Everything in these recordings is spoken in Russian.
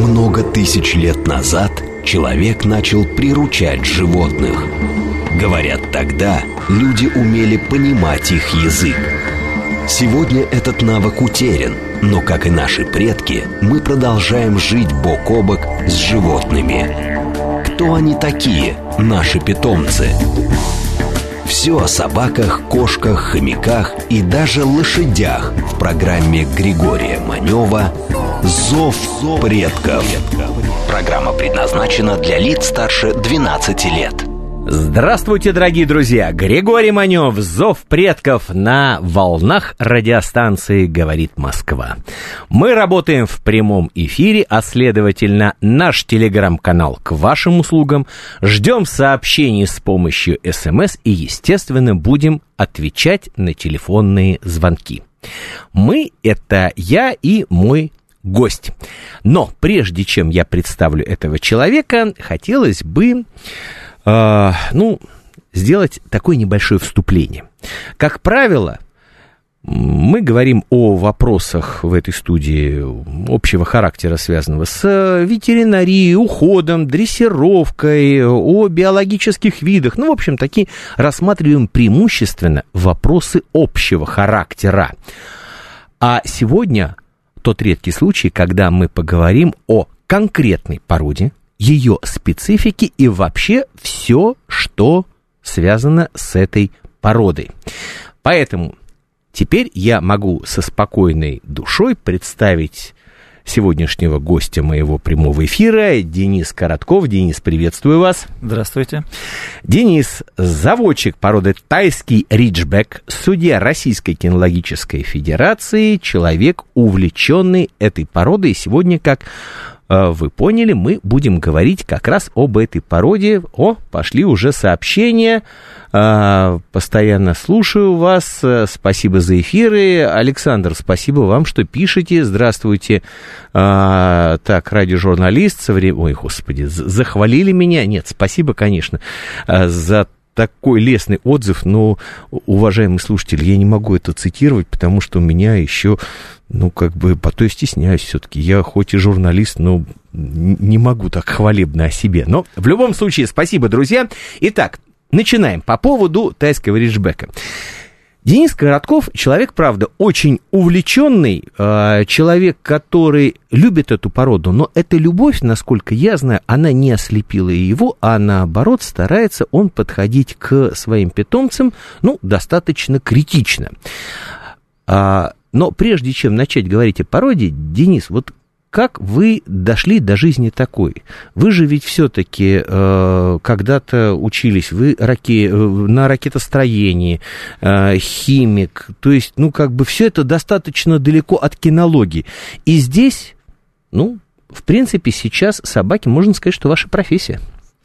Много тысяч лет назад человек начал приручать животных. Говорят, тогда люди умели понимать их язык. Сегодня этот навык утерян, но, как и наши предки, мы продолжаем жить бок о бок с животными. Кто они такие, наши питомцы? Все о собаках, кошках, хомяках и даже лошадях в программе Григория Манева «Зов предков». Программа предназначена для лиц старше 12 лет. Здравствуйте, дорогие друзья! Григорий Манев, «Зов предков» на волнах радиостанции «Говорит Москва». Мы работаем в прямом эфире, а следовательно, наш телеграм-канал к вашим услугам. Ждем сообщений с помощью СМС и, естественно, будем отвечать на телефонные звонки. Мы — это я и мой гость. Но прежде чем я представлю этого человека, хотелось бы сделать такое небольшое вступление. Как правило, мы говорим о вопросах в этой студии общего характера, связанного с ветеринарией, уходом, дрессировкой, о биологических видах. В общем, такие рассматриваем преимущественно вопросы общего характера. А сегодня тот редкий случай, когда мы поговорим о конкретной породе, ее специфики и вообще все, что связано с этой породой. Поэтому теперь я могу со спокойной душой представить сегодняшнего гостя моего прямого эфира, Денис Коротков. Денис, приветствую вас. Здравствуйте. Денис – заводчик породы тайский риджбек, судья Российской кинологической федерации, человек, увлеченный этой породой. И сегодня, как вы поняли, мы будем говорить как раз об этой породе. Пошли уже сообщения. Постоянно слушаю вас. Спасибо за эфиры. Александр, спасибо вам, что пишете. Здравствуйте. Так, радиожурналист. Ой, господи, захвалили меня. Нет, спасибо, конечно, за такой лестный отзыв, но, уважаемый слушатель, я не могу это цитировать, потому что у меня еще, то я стесняюсь все-таки. Я хоть и журналист, но не могу так хвалебно о себе. Но в любом случае, спасибо, друзья. Итак, начинаем по поводу тайского риджбека. Денис Коротков, человек, правда, очень увлеченный, человек, который любит эту породу, но эта любовь, насколько я знаю, она не ослепила его, а наоборот старается он подходить к своим питомцам, достаточно критично. Но прежде чем начать говорить о породе, Денис, как вы дошли до жизни такой? Вы же ведь все-таки когда-то учились, вы на ракетостроении, химик, то есть, все это достаточно далеко от кинологии. И здесь, в принципе, сейчас собаки, можно сказать, что ваша профессия.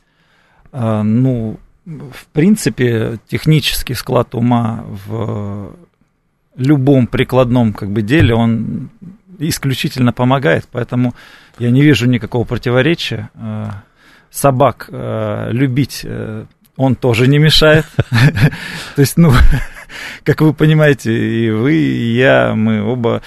В принципе, технический склад ума в любом прикладном деле, он исключительно помогает, поэтому я не вижу никакого противоречия. Собак любить он тоже не мешает. То есть, как вы понимаете, и вы, и я, мы оба,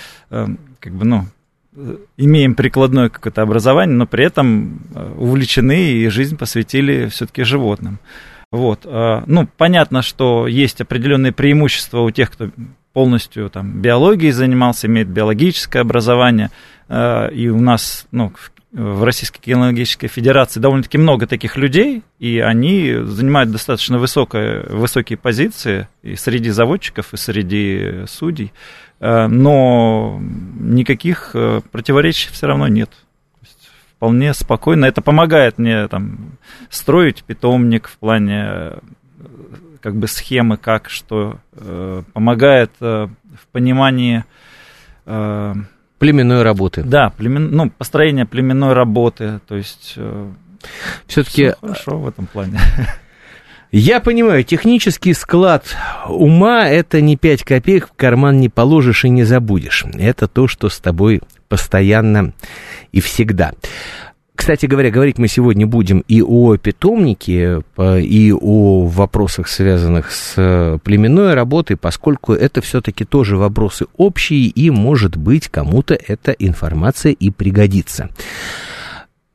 имеем прикладное какое-то образование, но при этом увлечены и жизнь посвятили все-таки животным. Понятно, что есть определенные преимущества у тех, кто полностью биологией занимался, имеет биологическое образование, и у нас, в Российской кинологической федерации довольно-таки много таких людей, и они занимают достаточно высокие позиции и среди заводчиков, и среди судей, но никаких противоречий все равно нет. Вполне спокойно. Это помогает мне строить питомник в плане схемы, как, что, помогает в понимании племенной работы. Да, построение племенной работы, то есть все-таки хорошо в этом плане. Я понимаю, технический склад ума — это не 5 копеек в карман не положишь и не забудешь. Это то, что с тобой постоянно и всегда. Кстати говоря, говорить мы сегодня будем и о питомнике, и о вопросах, связанных с племенной работой, поскольку это все-таки тоже вопросы общие, и, может быть, кому-то эта информация и пригодится.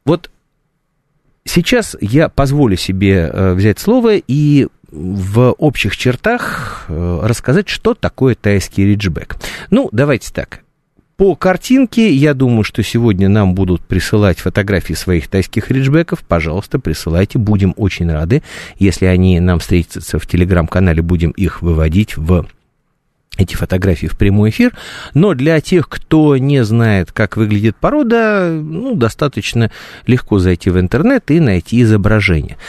вот сейчас я позволю себе взять слово и в общих чертах рассказать, что такое тайский риджбек. Ну, давайте так. По картинке, я думаю, что сегодня нам будут присылать фотографии своих тайских риджбеков. Пожалуйста, присылайте, будем очень рады. Если они нам встретятся в телеграм-канале, будем их выводить в эти фотографии в прямой эфир. Но для тех, кто не знает, как выглядит порода, ну, достаточно легко зайти в интернет и найти изображение.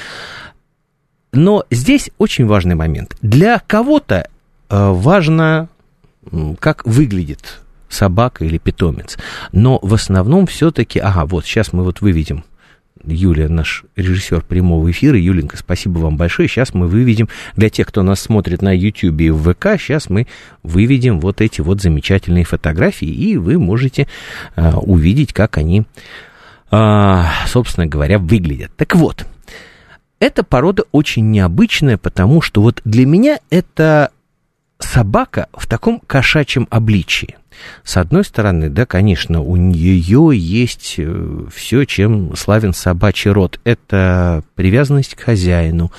Но здесь очень важный момент. Для кого-то важно, как выглядит собака или питомец. Но в основном все-таки... Ага, вот сейчас мы вот выведем. Юлия, наш режиссер прямого эфира. Юленька, спасибо вам большое. Сейчас мы выведем, для тех, кто нас смотрит на YouTube и в ВК, сейчас мы выведем вот эти вот замечательные фотографии, и вы можете увидеть, как они, собственно говоря, выглядят. Так вот, эта порода очень необычная, потому что вот для меня это собака в таком кошачьем обличии. С одной стороны, да, конечно, у нее есть все, чем славен собачий род. Это привязанность к хозяину,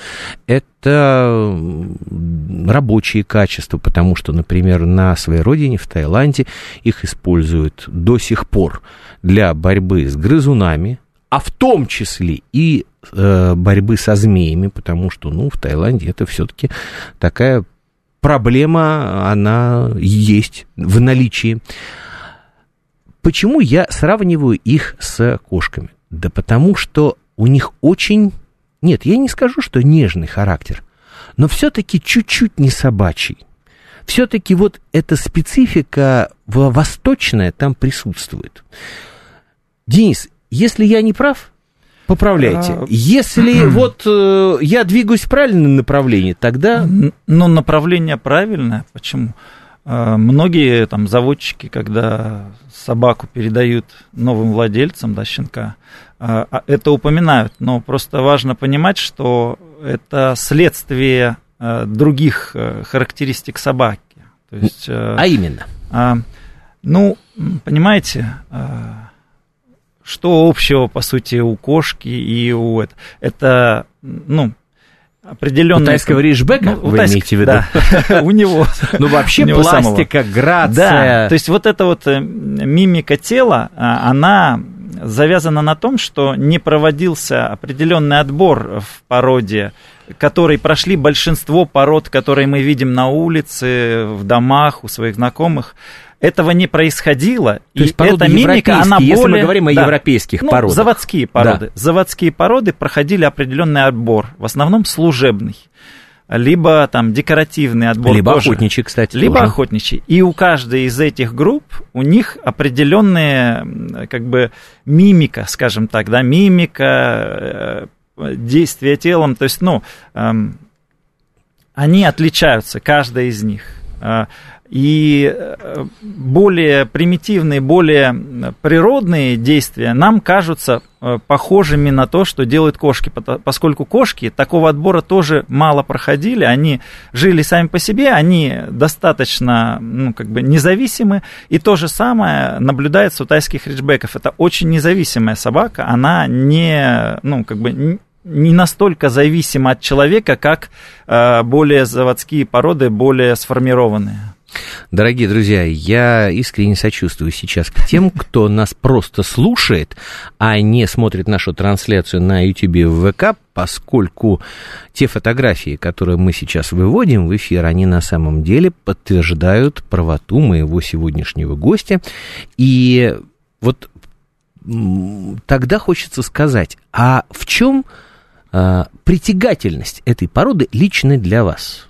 это рабочие качества, потому что, например, на своей родине, в Таиланде, их используют до сих пор для борьбы с грызунами, а в том числе и борьбы со змеями, потому что, ну, в Таиланде это все-таки такая проблема, она есть в наличии. Почему я сравниваю их с кошками? Да потому что у них очень... Нет, я не скажу, что нежный характер, но все-таки чуть-чуть не собачий. Все-таки вот эта специфика восточная там присутствует. Денис, если я не прав, поправляйте. Если вот я двигаюсь в правильном направлении, тогда... Ну, направление правильное. Почему? Многие там заводчики, когда собаку передают новым владельцам, да, щенка, это упоминают. Но просто важно понимать, что это следствие других характеристик собаки. То есть, а именно? Ну, понимаете... Что общего, по сути, у кошки и у... Это, ну, определенная... У тайского риджбека, вы имеете в виду? Да, у него. Ну, вообще пластика, грация. Да, то есть вот эта вот мимика тела, она завязана на том, что не проводился определенный отбор в породе, который прошли большинство пород, которые мы видим на улице, в домах, у своих знакомых. Этого не происходило, то и эта мимика, она более... Если мы говорим о европейских породах. Заводские породы. Да. Заводские породы проходили определенный отбор, в основном служебный, либо там декоративный отбор. Либо тоже. Охотничий, кстати. Либо тоже. Охотничий. И у каждой из этих групп у них определенная, как бы, мимика, скажем так, да, мимика, действие телом, то есть, ну, они отличаются, каждая из них. И более примитивные, более природные действия нам кажутся похожими на то, что делают кошки, поскольку кошки такого отбора тоже мало проходили, они жили сами по себе, они достаточно, ну, как бы независимы, и то же самое наблюдается у тайских риджбеков. Это очень независимая собака, она не, ну, как бы не настолько зависима от человека, как более заводские породы, более сформированные. Дорогие друзья, я искренне сочувствую сейчас к тем, кто нас просто слушает, а не смотрит нашу трансляцию на YouTube и в ВК, поскольку те фотографии, которые мы сейчас выводим в эфир, они на самом деле подтверждают правоту моего сегодняшнего гостя. И вот тогда хочется сказать, а в чем притягательность этой породы лично для вас?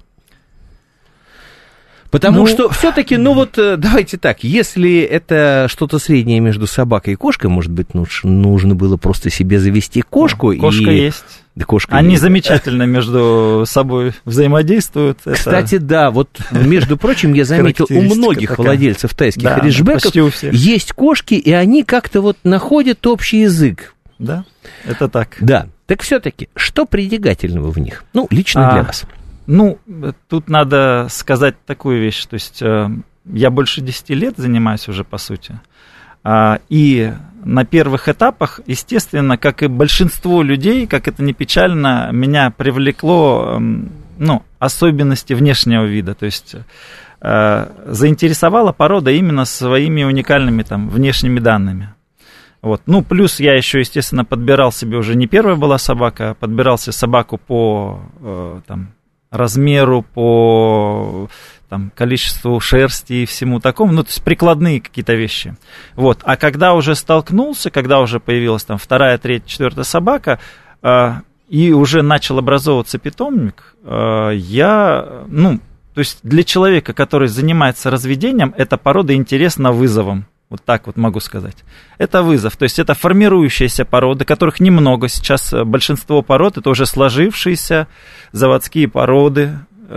Потому что все-таки, ну вот, давайте так, если это что-то среднее между собакой и кошкой, может быть, нужно было просто себе завести кошку. Кошка есть. Да, кошка Они есть. Замечательно между собой взаимодействуют. Кстати, да, вот, между прочим, я заметил, у многих владельцев тайских риджбеков есть кошки, и они как-то вот находят общий язык. Да, это так. Да, так все-таки, что притягательного в них? Ну, лично для вас. Ну, тут надо сказать такую вещь, то есть я больше 10 лет занимаюсь уже, по сути, и на первых этапах, естественно, как и большинство людей, как это ни печально, меня привлекло, особенности внешнего вида. То есть заинтересовала порода именно своими уникальными там внешними данными. Вот. Ну, плюс я еще, естественно, подбирал себе, уже не первая была собака, а подбирал себе собаку по размеру, по количеству шерсти и всему такому, то есть прикладные какие-то вещи. Вот. А когда уже столкнулся, когда уже появилась там 2-я, 3-я, 4-я собака, и уже начал образовываться питомник, то есть для человека, который занимается разведением, эта порода интересна вызовом. Вот так вот могу сказать. Это вызов, то есть это формирующиеся породы, которых немного сейчас. Большинство пород это уже сложившиеся заводские породы.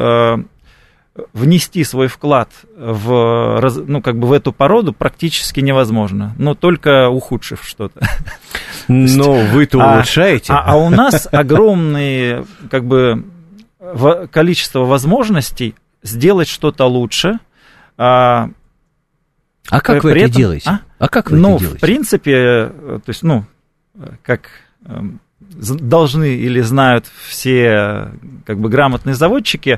Внести свой вклад в эту породу практически невозможно, но только ухудшив что-то. Но вы-то улучшаете. А у нас огромное количество возможностей сделать что-то лучше. А как вы это делаете? В принципе, то есть, как должны или знают все грамотные заводчики,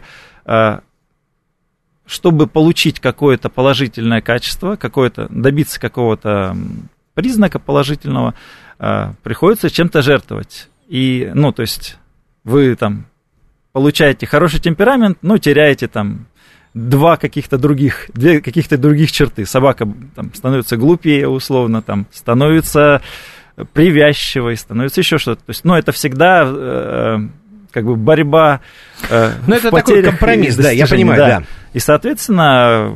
чтобы получить какое-то положительное качество, добиться какого-то признака положительного, приходится чем-то жертвовать. И, то есть, вы получаете хороший темперамент, но теряете две каких-то других черты. Собака становится глупее, условно, становится привязчивой, становится еще что-то. То есть, это всегда борьба. Это такой компромисс, да, я понимаю, да. И, соответственно,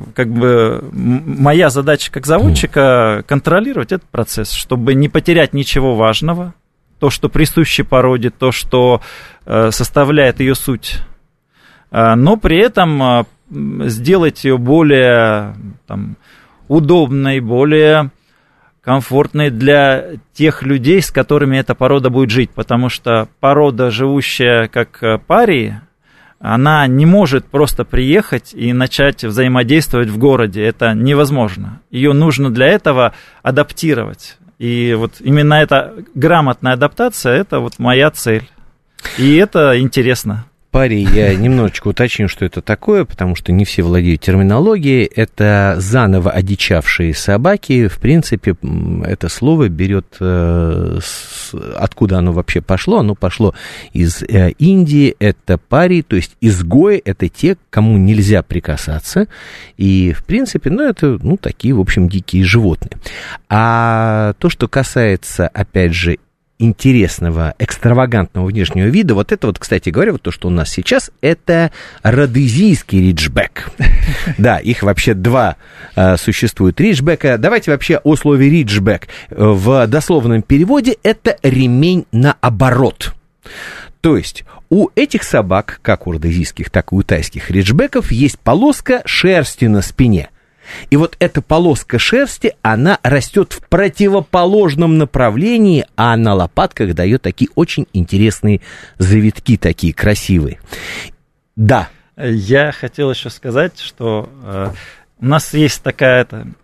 моя задача как заводчика контролировать этот процесс, чтобы не потерять ничего важного, то, что присуще породе, то, что составляет ее суть, но при этом сделать ее более удобной, более комфортной для тех людей, с которыми эта порода будет жить, потому что порода, живущая как парии, она не может просто приехать и начать взаимодействовать в городе, это невозможно. Ее нужно для этого адаптировать, и вот именно эта грамотная адаптация, это вот моя цель, и это интересно. Парий, я немножечко уточню, что это такое, потому что не все владеют терминологией. Это заново одичавшие собаки. В принципе, это слово берет... Откуда оно вообще пошло? Оно пошло из Индии. Это парий, то есть изгои. Это те, к кому нельзя прикасаться. И, в принципе, это, такие, в общем, дикие животные. А то, что касается, опять же, интересного, экстравагантного внешнего вида. Вот это вот, кстати говоря, вот то, что у нас сейчас, это родезийский риджбек. Да, их вообще два существует риджбека. Давайте вообще о слове риджбек. В дословном переводе это ремень наоборот. То есть у этих собак, как у родезийских, так и у тайских риджбеков, есть полоска шерсти на спине. И вот эта полоска шерсти, она растет в противоположном направлении, а на лопатках дает такие очень интересные завитки, такие красивые. Да. Я хотел еще сказать, что у нас есть такая,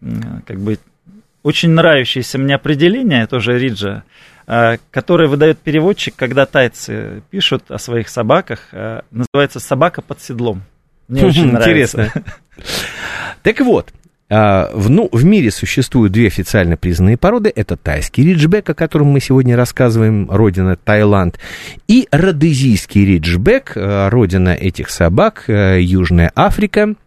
очень нравящееся мне определение, тоже риджа, которое выдает переводчик, когда тайцы пишут о своих собаках, называется «собака под седлом». Мне очень нравится. Интересно. Так вот, в мире существуют две официально признанные породы. Это тайский риджбек, о котором мы сегодня рассказываем, родина Таиланд, и родезийский риджбек, родина этих собак, Южная Африка.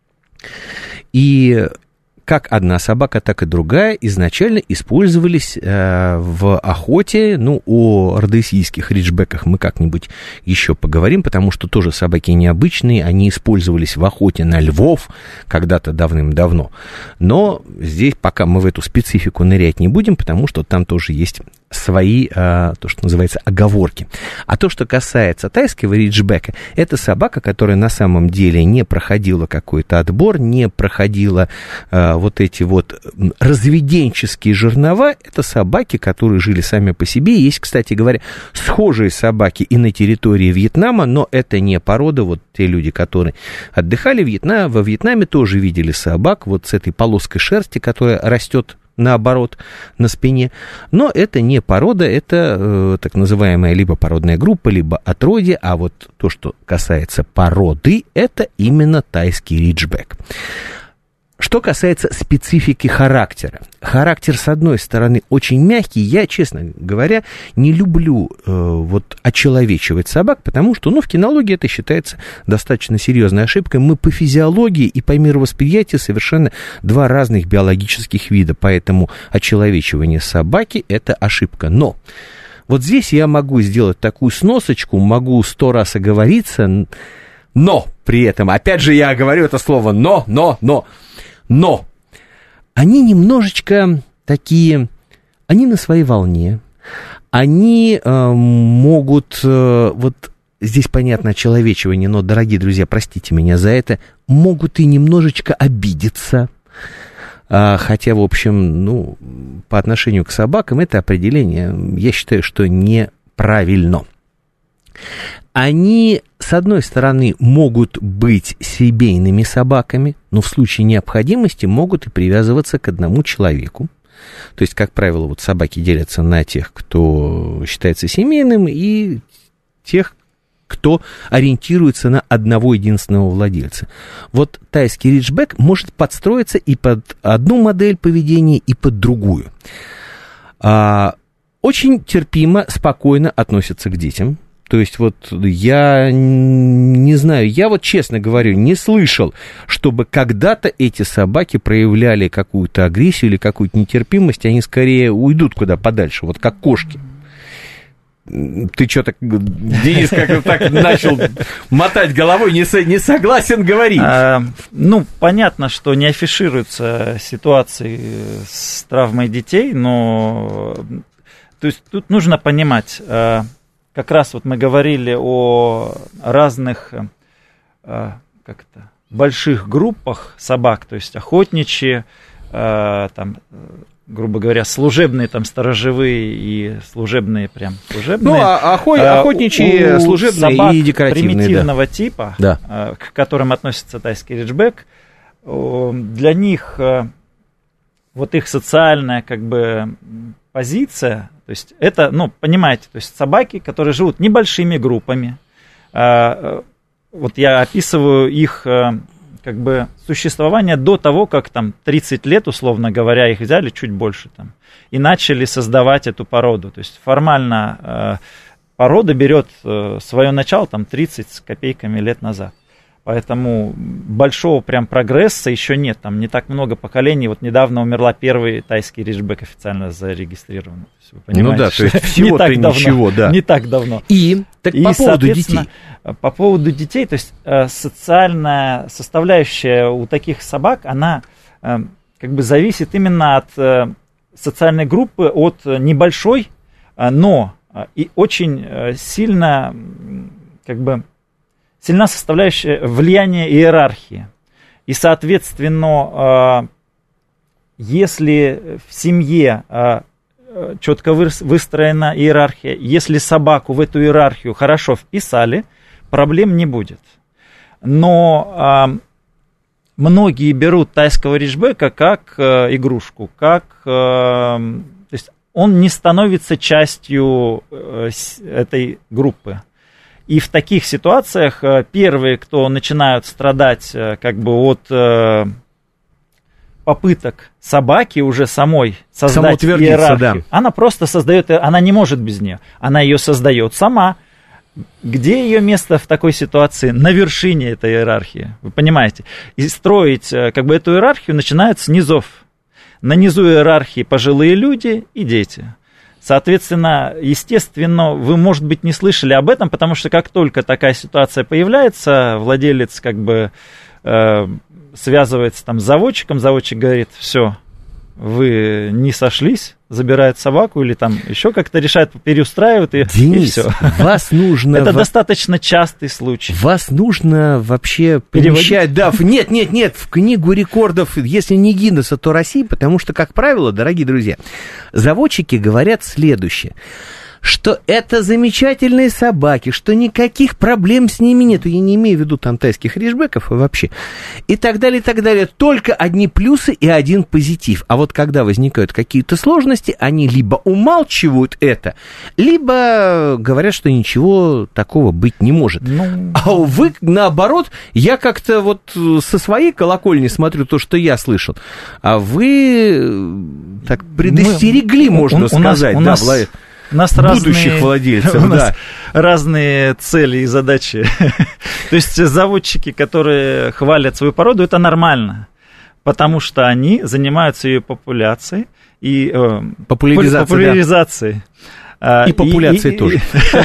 И как одна собака, так и другая изначально использовались в охоте. О родезийских риджбеках мы как-нибудь еще поговорим, потому что тоже собаки необычные, они использовались в охоте на львов когда-то давным-давно. Но здесь пока мы в эту специфику нырять не будем, потому что там тоже есть свои, то, что называется, оговорки. А то, что касается тайского риджбека, это собака, которая на самом деле не проходила какой-то отбор, не проходила вот эти вот разведенческие жернова. Это собаки, которые жили сами по себе. Есть, кстати говоря, схожие собаки и на территории Вьетнама, но это не порода. Вот те люди, которые отдыхали во Вьетнаме, тоже видели собак вот с этой полоской шерсти, которая растет наоборот, на спине. Но это не порода, это так называемая либо породная группа, либо отродье. А вот то, что касается породы, это именно тайский риджбек. Что касается специфики характера. Характер, с одной стороны, очень мягкий. Я, честно говоря, не люблю очеловечивать собак, потому что, в кинологии это считается достаточно серьезной ошибкой. Мы по физиологии и по мировосприятию совершенно два разных биологических вида, поэтому очеловечивание собаки – это ошибка. Но вот здесь я могу сделать такую сносочку, могу 100 раз оговориться, но при этом, опять же, я говорю это слово но они немножечко такие, они на своей волне, они могут, здесь понятно очеловечивание, но, дорогие друзья, простите меня за это, могут и немножечко обидеться, хотя, в общем, по отношению к собакам это определение, я считаю, что неправильно. Они, с одной стороны, могут быть семейными собаками, но в случае необходимости могут и привязываться к одному человеку. То есть, как правило, собаки делятся на тех, кто считается семейным, и тех, кто ориентируется на одного единственного владельца. Тайский риджбек может подстроиться и под одну модель поведения, и под другую. Очень терпимо, спокойно относятся к детям. То есть я не знаю, я честно говорю, не слышал, чтобы когда-то эти собаки проявляли какую-то агрессию или какую-то нетерпимость, они скорее уйдут куда подальше, как кошки. Ты что так, Денис, как так начал мотать головой, не согласен говорить? Понятно, что не афишируются ситуации с травмой детей, но то есть тут нужно понимать... Как раз мы говорили о разных больших группах собак, то есть охотничьи, грубо говоря, служебные, сторожевые и служебные, служебные. Охотничьи, служебные собак и декоративные. Примитивного типа, к которым относится тайский риджбек, для них их социальная позиция, то есть это, понимаете, то есть собаки, которые живут небольшими группами, я описываю их существование до того, как 30 лет, условно говоря, их взяли чуть больше и начали создавать эту породу. То есть формально порода берет свое начало 30 с копейками лет назад. Поэтому большого прогресса еще нет. Не так много поколений. Недавно умерла первый тайский риджбек официально зарегистрированный. Вы понимаете, то есть всего-то ничего, да. Не так давно. По поводу детей. По поводу детей, то есть социальная составляющая у таких собак, она зависит именно от социальной группы, от небольшой, но и очень сильно сильна составляющая влияния иерархии. И, соответственно, если в семье четко выстроена иерархия, если собаку в эту иерархию хорошо вписали, проблем не будет. Но многие берут тайского риджбека как игрушку, то есть он не становится частью этой группы. И в таких ситуациях первые, кто начинают страдать от попыток собаки уже самой создать иерархию, она просто создает, она не может без нее, она ее создает сама. Где ее место в такой ситуации? На вершине этой иерархии, вы понимаете? И строить эту иерархию начинают с низов. На низу иерархии пожилые люди и дети. Соответственно, естественно, вы, может быть, не слышали об этом, потому что как только такая ситуация появляется, владелец связывается с заводчиком, заводчик говорит: все, вы не сошлись, забирает собаку или еще как-то решает, переустраивает ее, Денис, и все. Вас нужно... Это достаточно частый случай. Вас нужно вообще помещать... Да, нет, в книгу рекордов, если не Гиннесса, то России, потому что, как правило, дорогие друзья, заводчики говорят следующее. что это замечательные собаки, что никаких проблем с ними нету. Я не имею в виду там тайских риджбеков и вообще. И так далее, и так далее. Только одни плюсы и один позитив. А вот когда возникают какие-то сложности, они либо умалчивают это, либо говорят, что ничего такого быть не может. А вы, наоборот, я как-то вот со своей колокольни смотрю то, что я слышал, а вы так предостерегли, можно сказать, у нас будущих владельцев. У нас разные цели и задачи. То есть заводчики, которые хвалят свою породу, это нормально, потому что они занимаются ее популяцией и популяризацией. И популяцией тоже.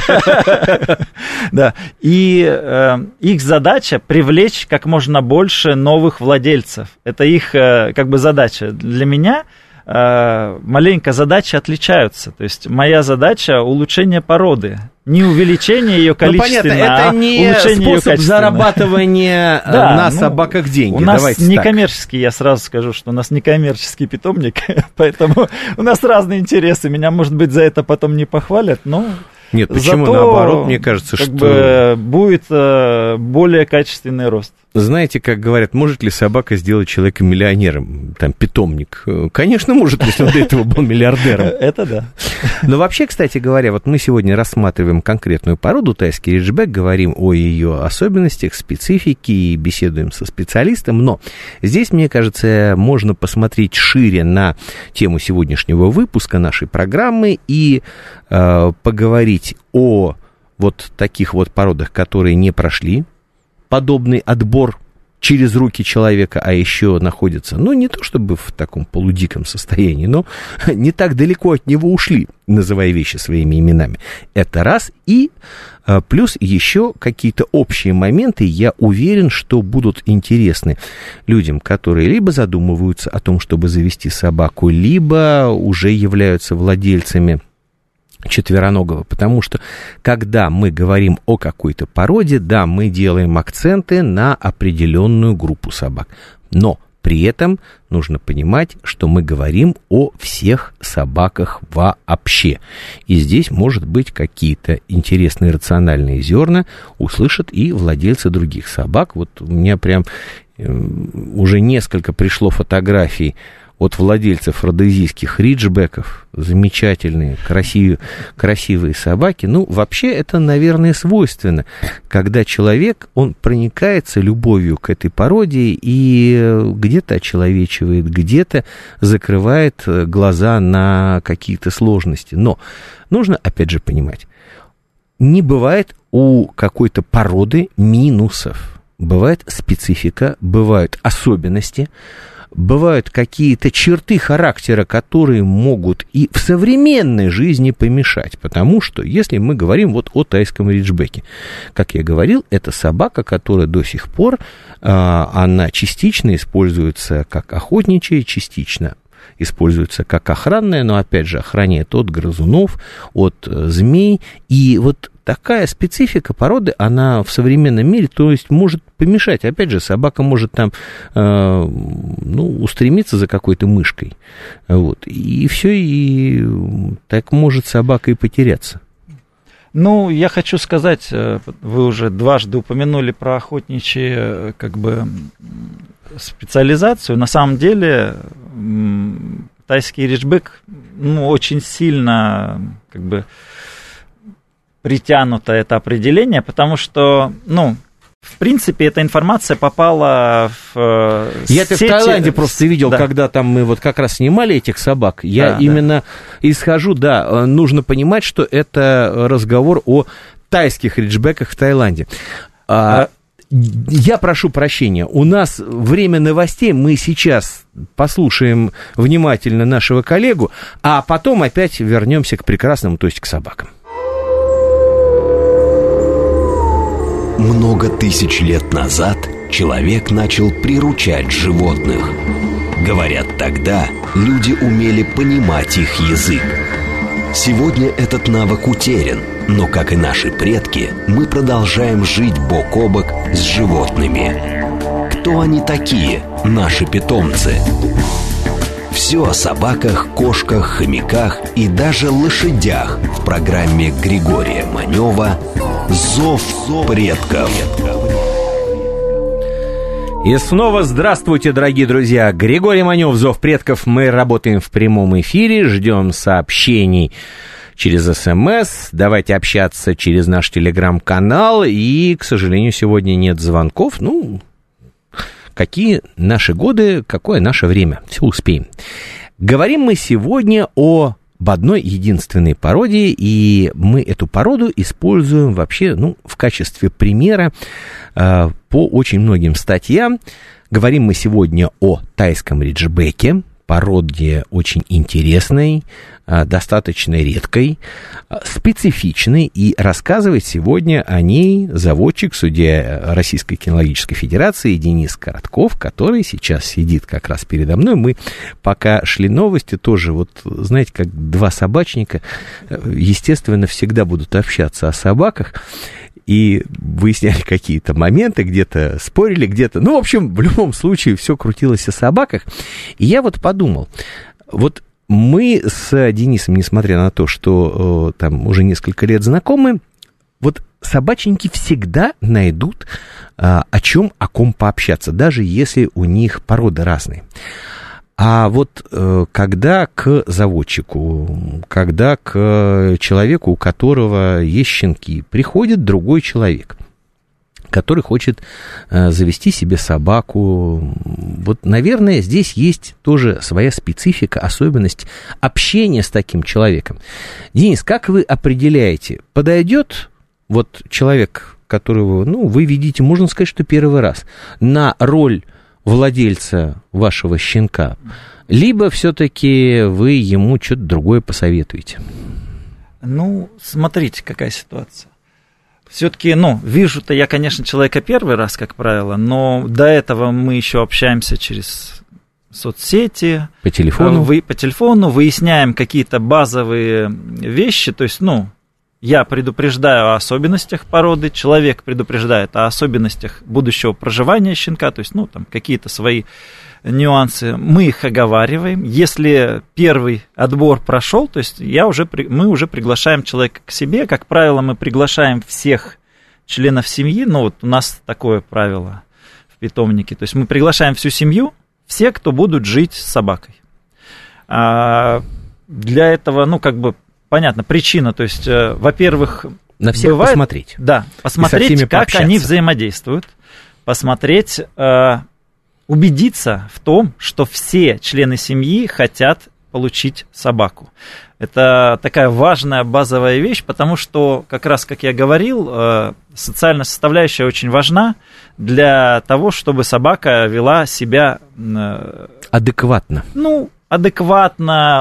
Да. И их задача привлечь как можно больше новых владельцев. Это их как бы задача. Для меня маленько задачи отличаются. То есть моя задача — улучшение породы. Не увеличение ее количества, это не способ зарабатывания на собаках деньги. У нас некоммерческий, я сразу скажу, что у нас некоммерческий питомник, поэтому у нас разные интересы. Меня, может быть, за это потом не похвалят, но... Нет, почему? Наоборот, мне кажется, что... будет более качественный рост. Знаете, как говорят, может ли собака сделать человека миллионером? Там, питомник. Конечно, может, если он до этого был миллиардером. Это да. Но вообще, кстати говоря, вот мы сегодня рассматриваем конкретную породу, тайский риджбек, говорим о ее особенностях, специфике и беседуем со специалистом, но здесь, мне кажется, можно посмотреть шире на тему сегодняшнего выпуска нашей программы и поговорить о вот таких вот породах, которые не прошли подобный отбор через руки человека, а еще находятся, ну, не то чтобы в таком полудиком состоянии, но не так далеко от него ушли, называя вещи своими именами. Это раз. И плюс еще какие-то общие моменты, я уверен, что будут интересны людям, которые либо задумываются о том, чтобы завести собаку, либо уже являются владельцами четвероногого, потому что, когда мы говорим о какой-то породе, да, мы делаем акценты на определенную группу собак, но при этом нужно понимать, что мы говорим о всех собаках вообще, и здесь, может быть, какие-то интересные рациональные зерна услышат и владельцы других собак. Вот у меня прям уже несколько пришло фотографий от владельцев родезийских риджбеков, замечательные, красивые собаки. Ну, вообще, это, наверное, свойственно, когда человек, он проникается любовью к этой породе и где-то очеловечивает, где-то закрывает глаза на какие-то сложности. Но нужно, опять же, понимать, не бывает у какой-то породы минусов. Бывает специфика, бывают особенности, бывают какие-то черты характера, которые могут и в современной жизни помешать, потому что, если мы говорим вот о тайском риджбеке, как я говорил, это собака, которая до сих пор, она частично используется как охотничья, частично используется как охранная, но, опять же, охраняет от грызунов, от змей, и вот такая специфика породы, она в современном мире, то есть, может помешать. Опять же, собака может там, устремиться за какой-то мышкой, вот, и все, и так может собака и потеряться. Ну, я хочу сказать, вы уже дважды упомянули про охотничьи, как бы, специализацию. На самом деле, тайский риджбек, очень сильно, как бы, притянуто это определение, потому что, в принципе, эта информация попала в Я-то в Таиланде просто видел, да. Когда там мы вот как раз снимали этих собак, я именно исхожу, нужно понимать, что это разговор о тайских риджбеках в Таиланде. Я прошу прощения, у нас время новостей, мы сейчас послушаем внимательно нашего коллегу, а потом опять вернемся к прекрасному, то есть к собакам. Много тысяч лет назад человек начал приручать животных. Говорят, тогда люди умели понимать их язык. Сегодня этот навык утерян, но, как и наши предки, мы продолжаем жить бок о бок с животными. Кто они такие, наши питомцы? Все о собаках, кошках, хомяках и даже лошадях в программе Григория Манева «Зов предков». И снова здравствуйте, дорогие друзья. Григорий Манев, «Зов предков». Мы работаем в прямом эфире, ждем сообщений через СМС. Давайте общаться через наш телеграм-канал. И, к сожалению, сегодня нет звонков. Какие наши годы, какое наше время. Все успеем. Говорим мы сегодня об одной единственной породе, и мы эту породу используем вообще, в качестве примера по очень многим статьям. Говорим мы сегодня о тайском риджбеке, породе очень интересной, достаточно редкой, специфичной, и рассказывает сегодня о ней заводчик, судья Российской кинологической федерации Денис Коротков, который сейчас сидит как раз передо мной. Мы, пока шли новости, тоже, знаете, как два собачника, естественно, всегда будут общаться о собаках, и выясняли какие-то моменты, где-то спорили, где-то... в общем, в любом случае, все крутилось о собаках. И я подумал, мы с Денисом, несмотря на то, что там уже несколько лет знакомы, собачники всегда найдут о ком пообщаться, даже если у них породы разные. А когда к заводчику, когда к человеку, у которого есть щенки, приходит другой человек, который хочет завести себе собаку, наверное, здесь есть тоже своя специфика, особенность общения с таким человеком. Денис, как вы определяете, подойдет человек, которого, вы видите, можно сказать, что первый раз, на роль владельца вашего щенка, либо все-таки вы ему что-то другое посоветуете? Смотрите, какая ситуация. Все-таки, вижу-то я, конечно, человека первый раз, как правило, но до этого мы еще общаемся через соцсети. По телефону? По телефону, выясняем какие-то базовые вещи, то есть, я предупреждаю о особенностях породы, человек предупреждает о особенностях будущего проживания щенка, то есть, какие-то свои нюансы, мы их оговариваем. Если первый отбор прошел, то есть мы уже приглашаем человека к себе. Как правило, мы приглашаем всех членов семьи, у нас такое правило в питомнике, то есть мы приглашаем всю семью, все, кто будут жить с собакой. Для этого, понятно, причина, то есть, во-первых, на всех бывает, посмотреть. Да, посмотреть, как пообщаться. Они взаимодействуют, посмотреть, убедиться в том, что все члены семьи хотят получить собаку. Это такая важная базовая вещь, потому что, как раз, как я говорил, социальная составляющая очень важна для того, чтобы собака вела себя... адекватно. Адекватно,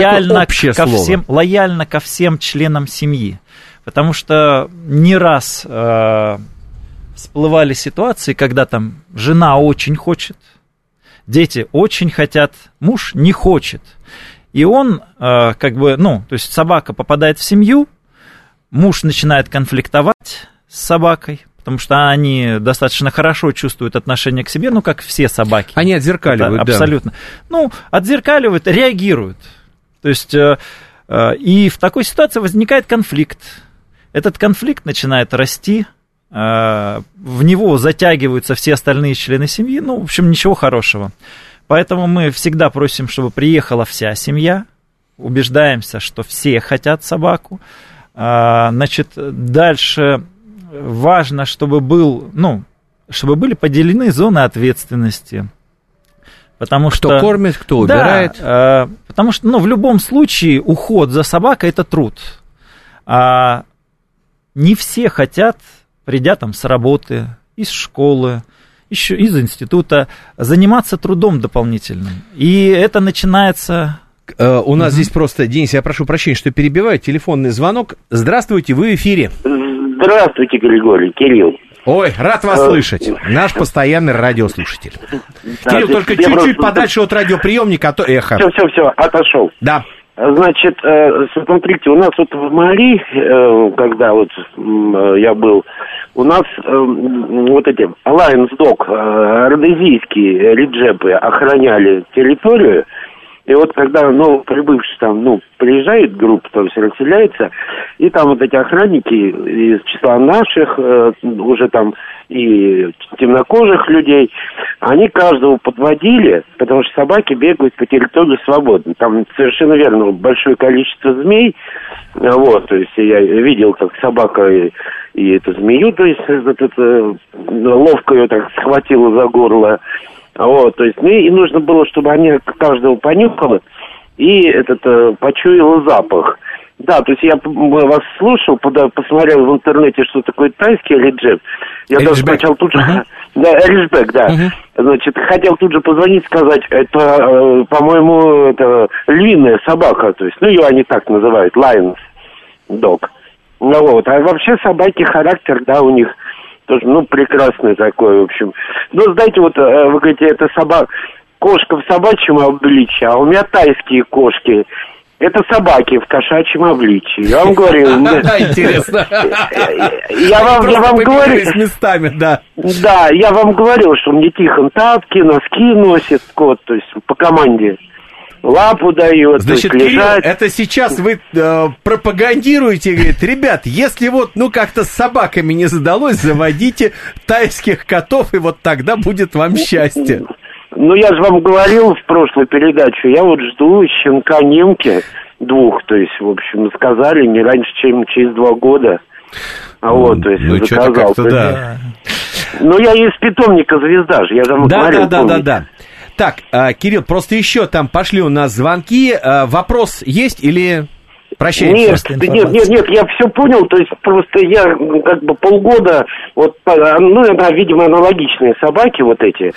лояльно ко всем членам семьи. Потому что не раз всплывали ситуации, когда там жена очень хочет, дети очень хотят, муж не хочет. И он то есть собака попадает в семью, муж начинает конфликтовать с собакой, потому что они достаточно хорошо чувствуют отношение к себе, как все собаки. Они отзеркаливают, да. Абсолютно. Отзеркаливают, реагируют. То есть, и в такой ситуации возникает конфликт. Этот конфликт начинает расти, в него затягиваются все остальные члены семьи, в общем, ничего хорошего. Поэтому мы всегда просим, чтобы приехала вся семья, убеждаемся, что все хотят собаку. Дальше... важно, чтобы были поделены зоны ответственности. Потому что... Кто кормит, кто убирает. Да, потому что, в любом случае, уход за собакой – это труд. Не все хотят, придя с работы, из школы, еще из института, заниматься трудом дополнительным. И это начинается... У нас здесь просто, Денис, я прошу прощения, что перебиваю, телефонный звонок. Здравствуйте, вы в эфире. Здравствуйте, Григорий, Кирилл. Ой, рад вас слышать. Наш постоянный радиослушатель. Да, Кирилл, только чуть-чуть подальше от радиоприемника, а то эхо. Все, отошел. Да. Значит, смотрите, у нас в Мали, когда я был, у нас эти Alliance Dog, родезийские риджепы охраняли территорию, И вот когда новоприбывшие там, приезжает группа, то есть расселяется, и там вот эти охранники из числа наших, уже там и темнокожих людей, они каждого подводили, потому что собаки бегают по территории свободно. Там совершенно верно, большое количество змей, вот, то есть я видел, как собака и эту змею, то есть ловко ее так схватила за горло, вот, то есть, и нужно было, чтобы они каждого понюхало и почуяло запах. Да, то есть я вас слушал, посмотрел в интернете, что такое тайский риджбек. Я даже хотел тут же... Да, риджбек, да. Значит, хотел тут же позвонить, сказать, это, по-моему, это львиная собака, то есть, ее они так называют, lions dog. Вот, а вообще собаки характер, да, у них тоже, прекрасный такой, в общем. Знаете, вот, вы говорите, это кошка в собачьем обличье, а у меня тайские кошки. Это собаки в кошачьем обличии. Я вам говорю... Интересно. Я вам говорю... с местами, да. Да, я вам говорил, что мне Тихон тапки, носки носит, кот, то есть по команде. Лапу дает, значит, Кирилл, это сейчас вы пропагандируете, говорит, ребят, если как-то с собаками не задалось, заводите тайских котов, и вот тогда будет вам счастье. Я же вам говорил в прошлой передаче, я вот жду щенка немки 2, то есть, в общем, сказали, не раньше, чем через 2 года. То есть, заказал. Да. Я из питомника «Звезда» же, я же вам говорил. Да. Так, Кирилл, просто еще там пошли у нас звонки. Вопрос есть или прощаемся? Нет, я все понял, то есть просто я как бы полгода, это, видимо, аналогичные собаки вот эти.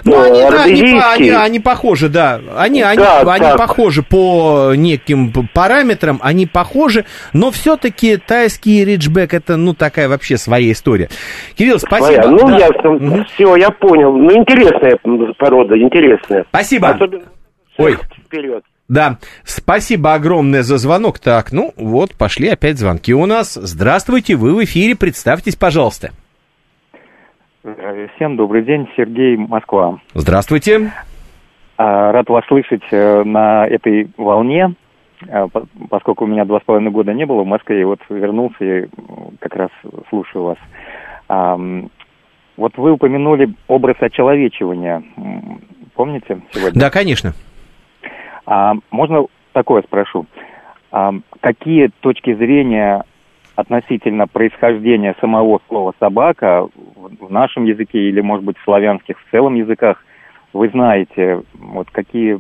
Они похожи, да. Они похожи по неким параметрам, они похожи, но все-таки тайский риджбек это, такая вообще своя история. Кирилл, спасибо. Ясно. Все, я понял. Интересная порода, интересная. Спасибо. Особенно вперед. Да, спасибо огромное за звонок. Так, пошли опять звонки у нас. Здравствуйте, вы в эфире, представьтесь, пожалуйста. Всем добрый день, Сергей, Москва. Здравствуйте. Рад вас слышать на этой волне, поскольку у меня 2,5 года не было в Москве, и вот вернулся и как раз слушаю вас. Вот вы упомянули образ очеловечивания, помните сегодня? Да, конечно. Можно такое спрошу? Какие точки зрения относительно происхождения самого слова «собака» в нашем языке или, может быть, в славянских в целом языках вы знаете? Вот какие...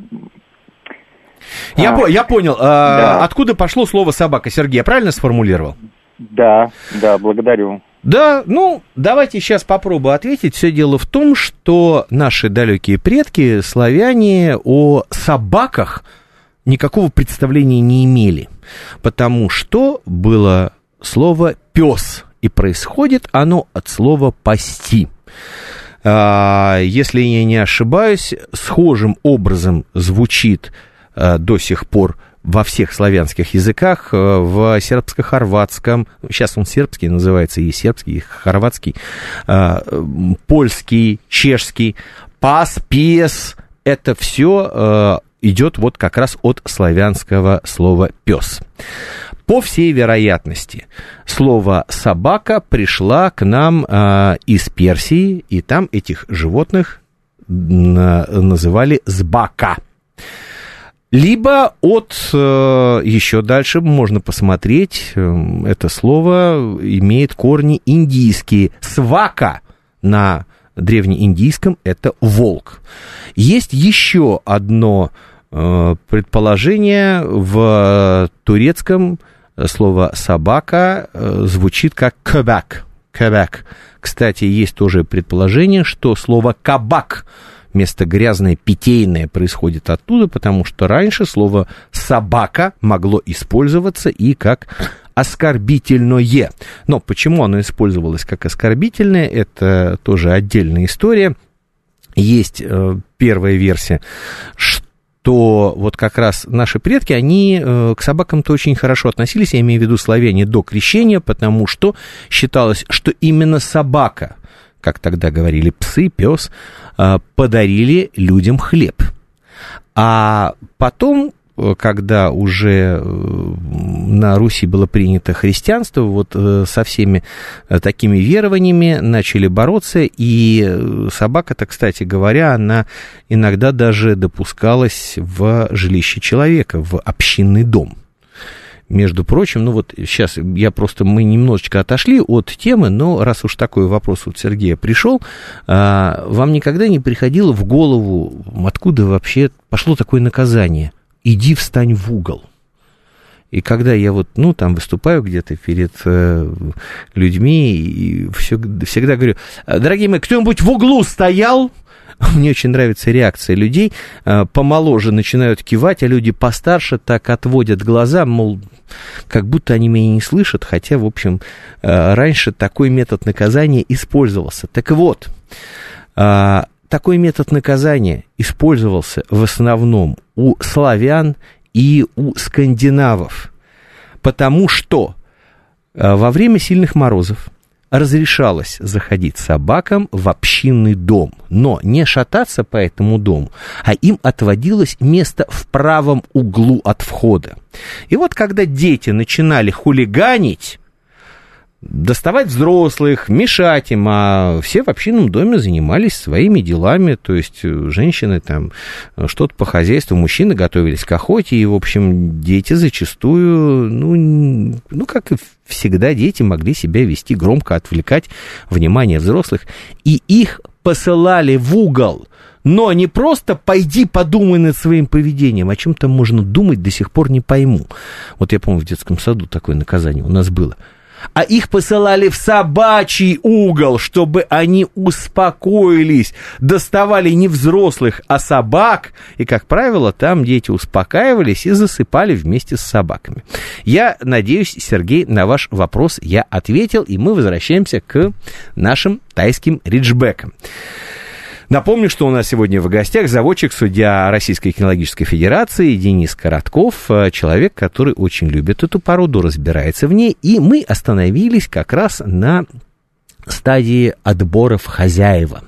Я понял. Да. Откуда пошло слово «собака», Сергей? Я правильно сформулировал? Да, благодарю. Да, давайте сейчас попробую ответить. Все дело в том, что наши далекие предки, славяне, о собаках никакого представления не имели, потому что было слово «пес», и происходит оно от слова «пасти». Если я не ошибаюсь, схожим образом звучит до сих пор во всех славянских языках, в сербско-хорватском, сейчас он сербский называется, и сербский, и хорватский, польский, чешский, пас, пес, это все идет вот как раз от славянского слова «пес». По всей вероятности, слово «собака» пришла к нам из Персии, и там этих животных называли «збака». Либо еще дальше можно посмотреть, это слово имеет корни индийские. Свака на древнеиндийском это волк. Есть еще одно предположение. В турецком слово собака звучит как кабак. Кстати, есть тоже предположение, что слово кабак вместо грязное питейное происходит оттуда, потому что раньше слово «собака» могло использоваться и как оскорбительное. Но почему оно использовалось как оскорбительное, это тоже отдельная история. Есть первая версия, что вот как раз наши предки, они к собакам-то очень хорошо относились, я имею в виду славяне до крещения, потому что считалось, что именно собака, как тогда говорили псы, пес, подарили людям хлеб. А потом, когда уже на Руси было принято христианство, вот со всеми такими верованиями начали бороться, и собака-то, кстати говоря, она иногда даже допускалась в жилище человека, в общинный дом. Между прочим, ну вот сейчас мы немножечко отошли от темы, но раз уж такой вопрос от Сергея пришел, вам никогда не приходило в голову, откуда вообще пошло такое наказание? Иди встань в угол. И когда я там выступаю где-то перед людьми, и всегда говорю: дорогие мои, кто-нибудь в углу стоял? Мне очень нравится реакция людей. Помоложе начинают кивать, а люди постарше так отводят глаза, мол, как будто они меня не слышат, хотя, в общем, раньше такой метод наказания использовался. Так вот, такой метод наказания использовался в основном у славян и у скандинавов, потому что во время сильных морозов разрешалось заходить собакам в общинный дом, но не шататься по этому дому, а им отводилось место в правом углу от входа. И вот когда дети начинали хулиганить, доставать взрослых, мешать им, а все в общинном доме занимались своими делами, то есть женщины там что-то по хозяйству, мужчины готовились к охоте, и, в общем, дети зачастую, как и всегда, дети могли себя вести громко, отвлекать внимание взрослых, и их посылали в угол. Но не просто «пойди подумай над своим поведением», о чем там можно думать, до сих пор не пойму. Вот я помню, в детском саду такое наказание у нас было. А их посылали в собачий угол, чтобы они успокоились, доставали не взрослых, а собак, и, как правило, там дети успокаивались и засыпали вместе с собаками. Я надеюсь, Сергей, на ваш вопрос я ответил, и мы возвращаемся к нашим тайским риджбекам. Напомню, что у нас сегодня в гостях заводчик, судья Российской кинологической федерации Денис Коротков, человек, который очень любит эту породу, разбирается в ней, и мы остановились как раз на стадии отбора в хозяева.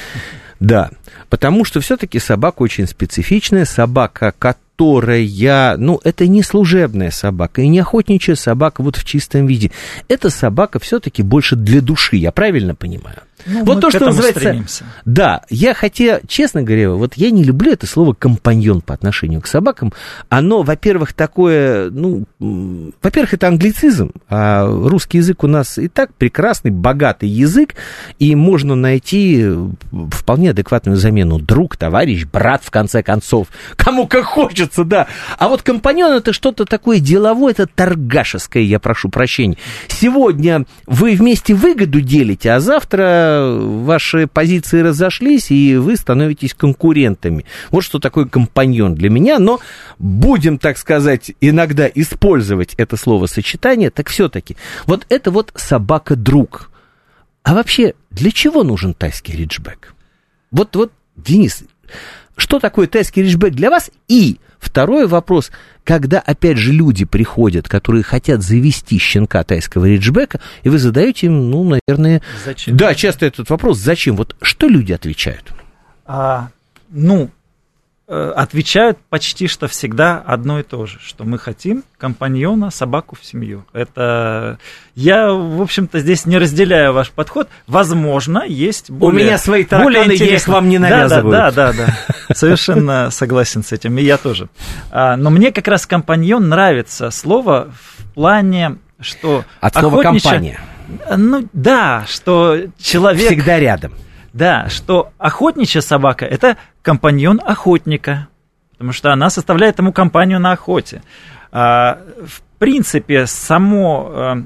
Да, потому что все-таки собака очень специфичная, собака, которая, это не служебная собака и не охотничья собака вот в чистом виде. Это собака все-таки больше для души, я правильно понимаю? Вот то, что называется... Стремимся. Да, честно говоря, вот я не люблю это слово «компаньон» по отношению к собакам. Оно, во-первых, такое, во-первых, это англицизм, а русский язык у нас и так прекрасный, богатый язык, и можно найти вполне адекватную замену: друг, товарищ, брат, в конце концов, кому как хочется, да. А вот компаньон — это что-то такое деловое, это торгашеское, я прошу прощения. Сегодня вы вместе выгоду делите, а завтра ваши позиции разошлись, и вы становитесь конкурентами. Вот что такое компаньон для меня, но будем, так сказать, иногда использовать это словосочетание, так все-таки. Вот это вот собака-друг. А вообще, для чего нужен тайский риджбек? Вот, Денис, что такое тайский риджбек для вас? И второй вопрос: когда, опять же, люди приходят, которые хотят завести щенка тайского риджбека, и вы задаете им, наверное... Зачем? Да, часто этот вопрос: зачем? Вот что люди отвечают? Отвечают почти что всегда одно и то же, что мы хотим компаньона, собаку в семью. Это я, в общем-то, здесь не разделяю ваш подход. Возможно, есть более... У меня свои тараканы, я их вам не навязываю. Да. Совершенно согласен с этим, и я тоже. Но мне как раз компаньон нравится слово в плане, что... От слова компания. Что человек... Всегда рядом. Да, что охотничья собака — это компаньон охотника, потому что она составляет ему компанию на охоте. В принципе, само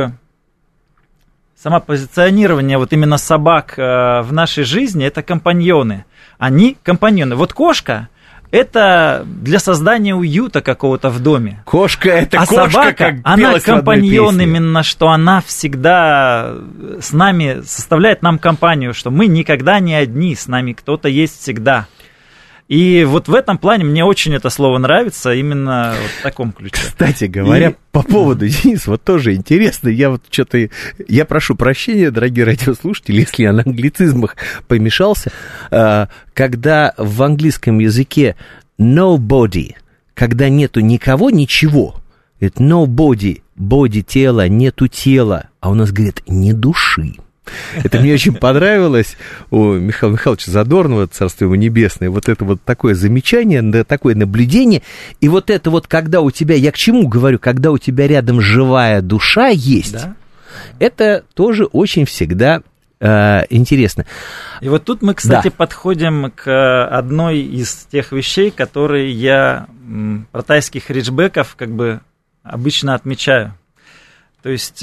позиционирование вот именно собак в нашей жизни — это компаньоны. Они компаньоны. Вот кошка — это для создания уюта какого-то в доме. Кошка — это кошка, собака, как она компаньон именно, что она всегда с нами, составляет нам компанию, что мы никогда не одни, с нами кто-то есть всегда. И вот в этом плане мне очень это слово нравится, именно в таком ключе. Кстати говоря, по поводу, Денис, вот тоже интересно, я прошу прощения, дорогие радиослушатели, если я на англицизмах помешался, когда в английском языке nobody, когда нету никого, ничего. Это nobody, body, тело, нету тела. А у нас говорят, не души. Это мне очень понравилось у Михаила Михайловича Задорнова, царство ему небесное, вот это вот такое замечание, такое наблюдение. И вот это вот, когда у тебя, я к чему говорю, когда у тебя рядом живая душа есть, да? Это тоже очень всегда интересно. И вот тут мы, кстати, подходим к одной из тех вещей, которые я про тайских риджбеков как бы обычно отмечаю. То есть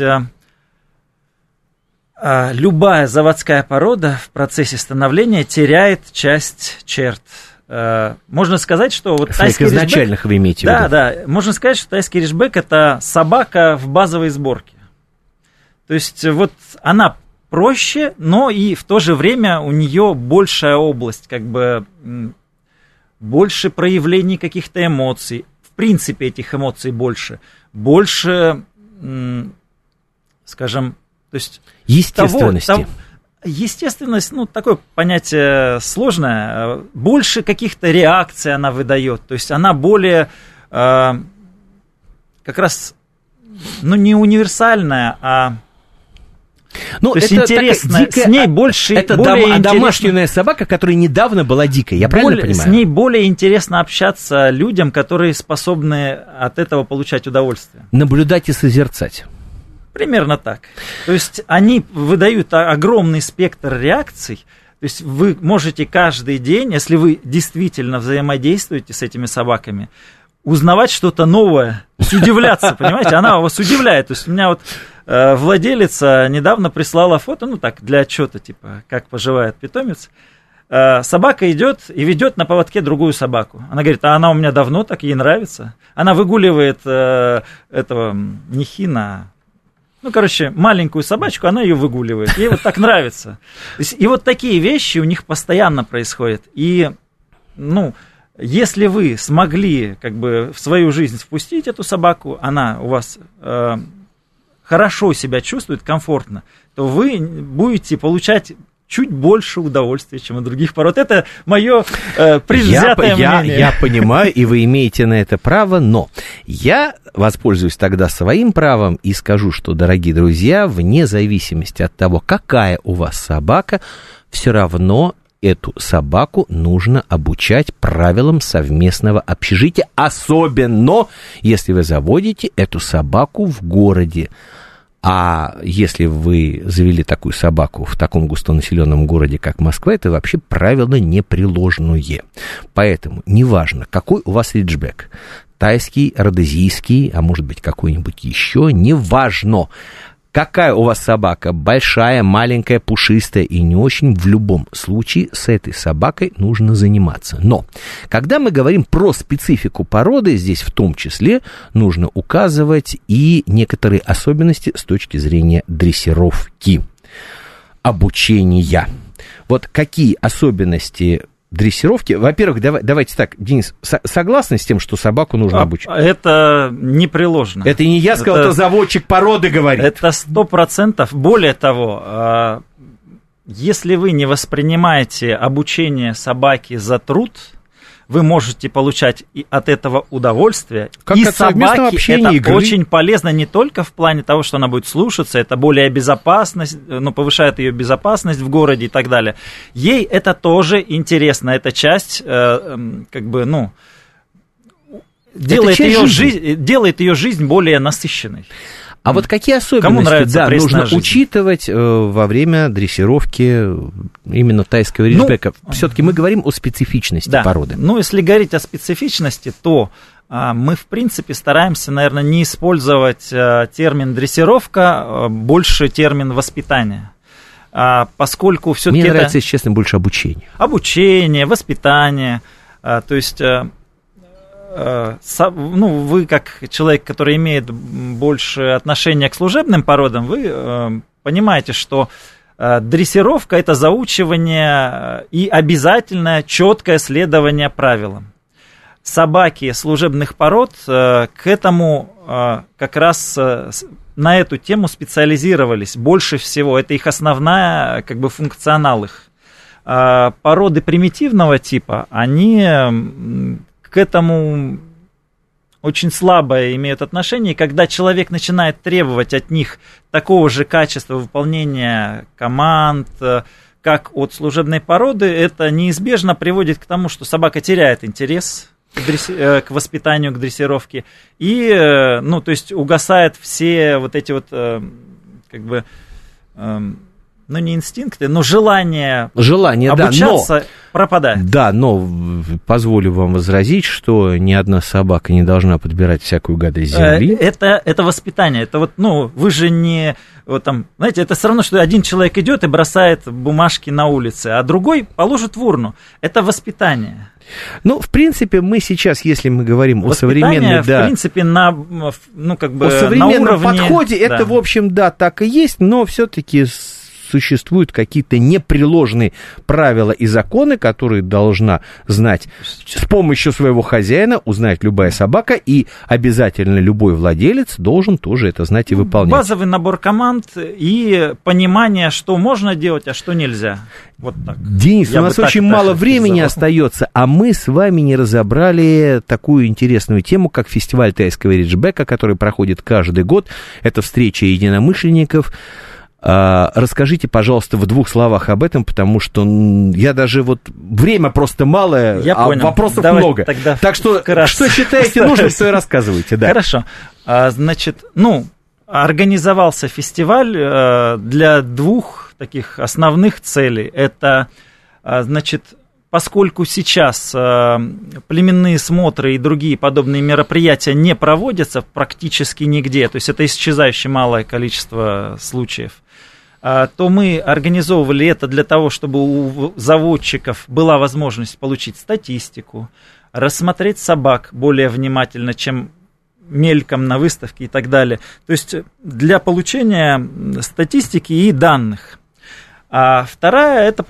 любая заводская порода в процессе становления теряет часть черт. Можно сказать, что вот тайский изначальных вы имеете в виду. Да, можно сказать, что тайский риджбек – это собака в базовой сборке. То есть вот она проще, но и в то же время у нее большая область, как бы больше проявлений каких-то эмоций. В принципе, этих эмоций больше, скажем, то есть естественности. Естественность, такое понятие сложное. Больше каких-то реакций она выдает. То есть она более как раз, не универсальная, то есть интересная. С ней больше. Это домашняя собака, которая недавно была дикой. Я правильно понимаю? С ней более интересно общаться людям, которые способны от этого получать удовольствие. Наблюдать и созерцать. Примерно так. То есть они выдают огромный спектр реакций. То есть вы можете каждый день, если вы действительно взаимодействуете с этими собаками, узнавать что-то новое, удивляться, понимаете? Она вас удивляет. То есть у меня вот владелица недавно прислала фото, для отчета, типа, как поживает питомец. Собака идет и ведет на поводке другую собаку. Она говорит, она у меня давно так, ей нравится. Она выгуливает этого нихина. Маленькую собачку, она ее выгуливает. Ей вот так нравится. И вот такие вещи у них постоянно происходят. И, если вы смогли как бы в свою жизнь впустить эту собаку, она у вас хорошо себя чувствует, комфортно, то вы будете получать чуть больше удовольствия, чем у других пород. Это мое предвзятое мнение. Я понимаю, и вы имеете на это право, но я воспользуюсь тогда своим правом и скажу, что, дорогие друзья, вне зависимости от того, какая у вас собака, все равно эту собаку нужно обучать правилам совместного общежития, особенно если вы заводите эту собаку в городе. А если вы завели такую собаку в таком густонаселенном городе, как Москва, это вообще правило непреложное. Поэтому неважно, какой у вас риджбек, тайский, родезийский, а может быть какой-нибудь еще, неважно, какая у вас собака, большая, маленькая, пушистая и не очень, в любом случае с этой собакой нужно заниматься. Но когда мы говорим про специфику породы, здесь в том числе нужно указывать и некоторые особенности с точки зрения дрессировки, обучения. Вот какие особенности дрессировки? Во-первых, давайте так, Денис, согласны с тем, что собаку нужно обучать? Это непреложно. Это не я сказал, это заводчик породы говорит. Это 100%. Более того, если вы не воспринимаете обучение собаки за труд, вы можете получать от этого удовольствие. Как и от совместного общения, это игры. Очень полезно не только в плане того, что она будет слушаться, это более безопасность, повышает ее безопасность в городе и так далее. Ей это тоже интересно, эта часть, делает ее жизнь более насыщенной. А вот какие особенности нужно учитывать во время дрессировки именно тайского риджбека? Все-таки мы говорим о специфичности породы. Если говорить о специфичности, то мы, в принципе, стараемся, наверное, не использовать термин дрессировка, больше термин воспитание. Поскольку все-таки мне нравится, если честно, больше обучение. Обучение, воспитание, то есть... вы как человек, который имеет больше отношения к служебным породам, вы понимаете, что дрессировка – это заучивание и обязательное четкое следование правилам. Собаки служебных пород к этому как раз на эту тему специализировались больше всего. Это их основная функционал их. Породы примитивного типа, они... к этому очень слабое имеют отношение, и когда человек начинает требовать от них такого же качества выполнения команд, как от служебной породы, это неизбежно приводит к тому, что собака теряет интерес к воспитанию, к дрессировке, и, то есть угасает все вот эти вот, не инстинкты, но желание обучаться пропадает. Да, но позволю вам возразить, что ни одна собака не должна подбирать всякую гадость земли. Это воспитание. Это вот, вы же не... Вот там, знаете, это все равно, что один человек идет и бросает бумажки на улице, а другой положит в урну. Это воспитание. В принципе, мы сейчас, если мы говорим о современной... в принципе, о современном на уровне, подходе, это, в общем, так и есть, но все-таки существуют какие-то непреложные правила и законы, которые должна знать с помощью своего хозяина, узнать любая собака, и обязательно любой владелец должен тоже это знать и выполнять. Базовый набор команд и понимание, что можно делать, а что нельзя. Вот так. Денис, у нас очень мало времени остается, а мы с вами не разобрали такую интересную тему, как фестиваль тайского риджбека, который проходит каждый год. Это встреча единомышленников. Расскажите, пожалуйста, в 2 словах об этом, потому что я даже время просто малое, понял. Вопросов Давай много. Так что, что считаете нужным, то и рассказывайте. Да. Хорошо. Значит, организовался фестиваль для 2 таких основных целей. Это, поскольку сейчас племенные смотры и другие подобные мероприятия не проводятся практически нигде, то есть это исчезающее малое количество случаев, то мы организовывали это для того, чтобы у заводчиков была возможность получить статистику, рассмотреть собак более внимательно, чем мельком на выставке и так далее. То есть для получения статистики и данных. А вторая – это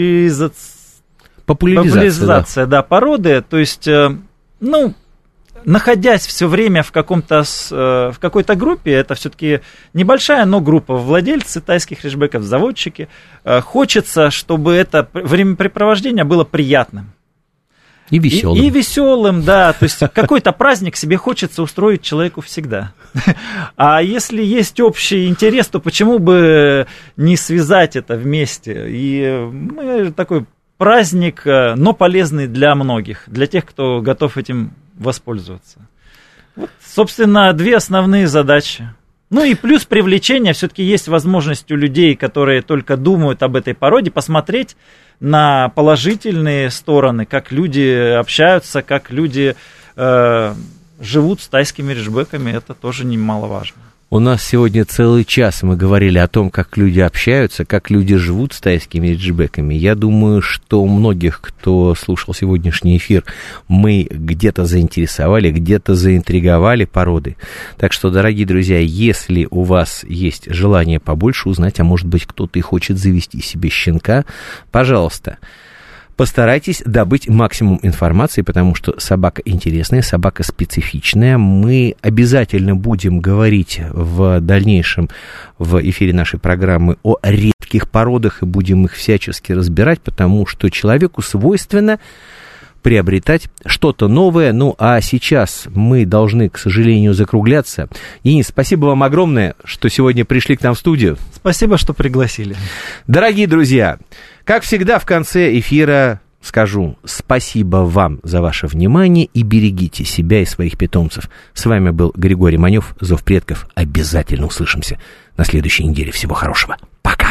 популяризация породы. То есть, находясь все время в какой-то группе, это все-таки небольшая, но группа, владельцы тайских риджбеков, заводчики, хочется, чтобы это времяпрепровождение было приятным. И веселым. И веселым, да. То есть какой-то праздник себе хочется устроить человеку всегда. А если есть общий интерес, то почему бы не связать это вместе? И такой праздник, но полезный для многих, для тех, кто готов этим воспользоваться. Вот, собственно, 2 основные задачи. И плюс привлечение, все-таки есть возможность у людей, которые только думают об этой породе, посмотреть на положительные стороны, как люди общаются, как люди живут с тайскими риджбеками, это тоже немаловажно. У нас сегодня целый час мы говорили о том, как люди общаются, как люди живут с тайскими риджбеками. Я думаю, что многих, кто слушал сегодняшний эфир, мы где-то заинтересовали, где-то заинтриговали породы. Так что, дорогие друзья, если у вас есть желание побольше узнать, а может быть кто-то и хочет завести себе щенка, пожалуйста, постарайтесь добыть максимум информации, потому что собака интересная, собака специфичная. Мы обязательно будем говорить в дальнейшем в эфире нашей программы о редких породах и будем их всячески разбирать, потому что человеку свойственно приобретать что-то новое. А сейчас мы должны, к сожалению, закругляться. Денис, спасибо вам огромное, что сегодня пришли к нам в студию. Спасибо, что пригласили. Дорогие друзья, как всегда в конце эфира скажу спасибо вам за ваше внимание и берегите себя и своих питомцев. С вами был Григорий Манев, Зов предков. Обязательно услышимся на следующей неделе. Всего хорошего. Пока.